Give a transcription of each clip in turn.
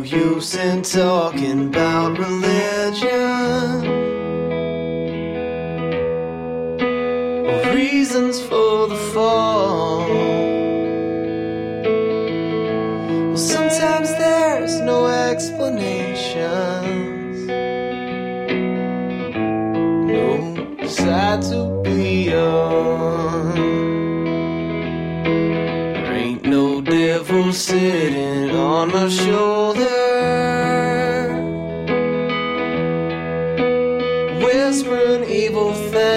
use in talking about religion, reasons for the fall. Well, sometimes there's no explanations, no side to be on. There ain't no devil sitting on my shoulder, whispering evil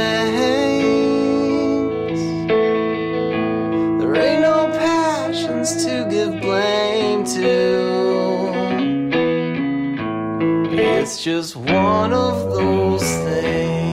things. There ain't no passions to give blame to. It's just one of those things.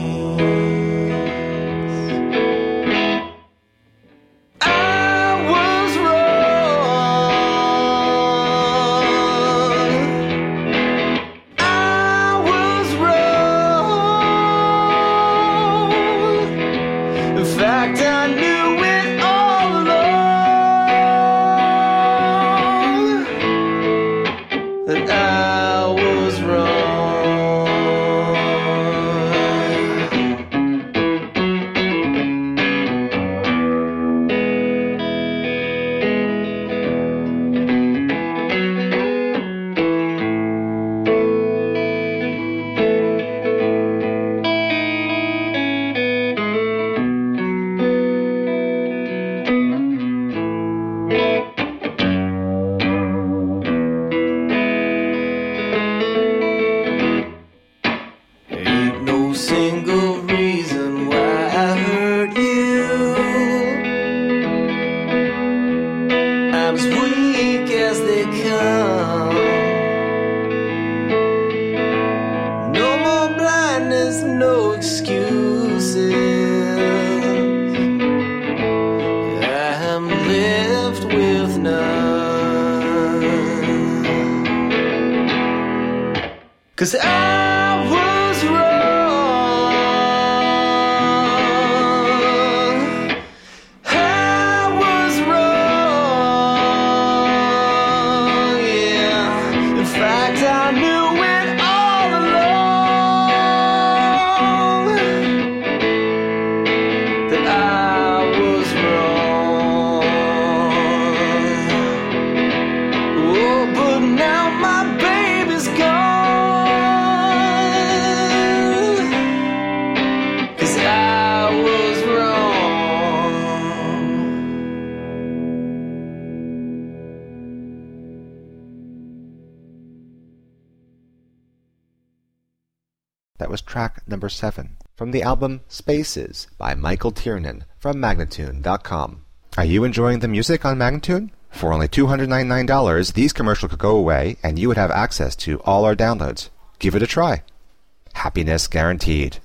Cause I was wrong. I was wrong, yeah. In fact, I knew it all along, that I was wrong. Oh, but now my baby's gone. That was track number 7 from the album Spaces by Michael Tiernan from Magnatune.com. Are you enjoying the music on Magnatune? For only $299, these commercials could go away and you would have access to all our downloads. Give it a try. Happiness guaranteed.